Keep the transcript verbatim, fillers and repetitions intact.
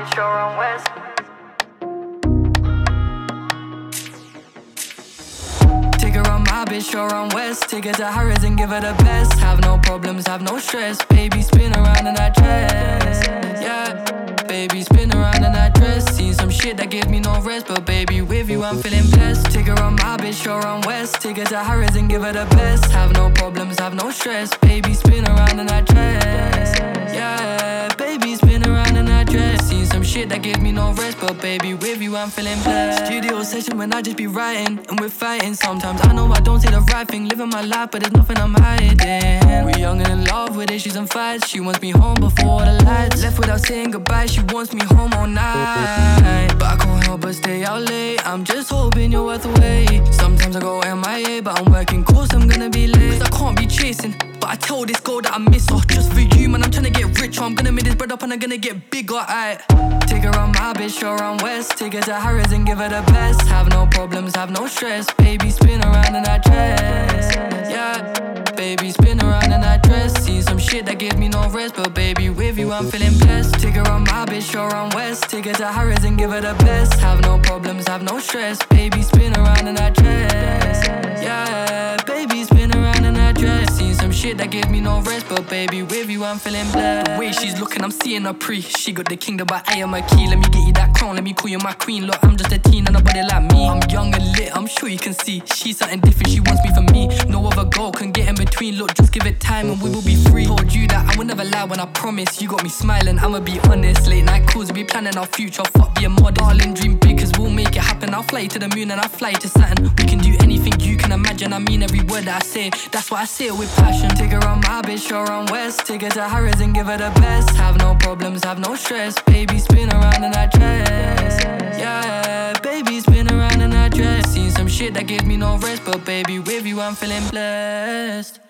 bitch, you're on West. Take her on my bitch, you're on West. Take her to Harrods and give her the best. Have no problems, have no stress. Baby, spin around in that dress. Yeah, baby, spin around in that dress. Seen some shit that gave me no rest, but baby, with you I'm feeling blessed. Take her on my bitch, you're on West. Take her to Harrods and give her the best. Have no problems, have no stress. Baby, spin around in that dress. Yeah, baby, spin around in that dress. Seen some shit that gave me no rest, but baby, with you I'm feeling blessed. Studio session when I just be writing and we're fighting. Sometimes I know I don't say the right thing, living my life, but there's nothing I'm hiding. We're young and in love with issues and fights. She wants me home before the lights. Left without saying goodbye, she wants me home all night. But I can't help but stay out late. I'm just hoping you're worth the wait. Sometimes I go M I A, but I'm working course, I'm gonna be late. Cause I can't be chasing, but I tell this girl that I miss her. Just for you, man, I'm tryna get richer. I'm gonna make this bread up and I'm gonna get bigger, aight. Take her on my bitch, you're on West. Take her to Harrods and give her the best. Have no problems, have no stress. Baby, spin around in that dress. Yeah, baby, spin around in that dress. Seen some shit that gave me no rest, but baby, with you I'm feeling blessed. Take her on my bitch, you're on West. Take her to Harrods and give her the best. Have no problems, have no stress. Baby, spin around in that dress. Yeah, baby, spin around in that dress. Seen some shit that gave me no rest, but baby, with you I'm feeling blessed. The way she's looking, I'm seeing her pre. She got the kingdom, but I am a key. Let me get you that crown, let me call you my queen. Look, I'm just a teen and nobody like me. I'm young and lit, I'm sure you can see. She's something different, she wants me for me. No other girl can get in between. Look, just give it time and we will be free. Told you that I would never lie when I promise. You got me smiling, I'ma be honest. Late night calls, we be planning our future. Fuck being modest, darling, dream big, cause we'll make it happen. I'll fly you to the moon and I'll fly you to Saturn. We can do anything you can imagine. I mean every word that I say, that's why I say it with passion. Take her on my bitch, you're on West. Take her to Harrods and give her the best. Have no problems, have no stress. Baby, spin around in that dress. Yeah, baby, spin around in that dress. Seen some shit that gave me no rest, but baby, with you I'm feeling blessed.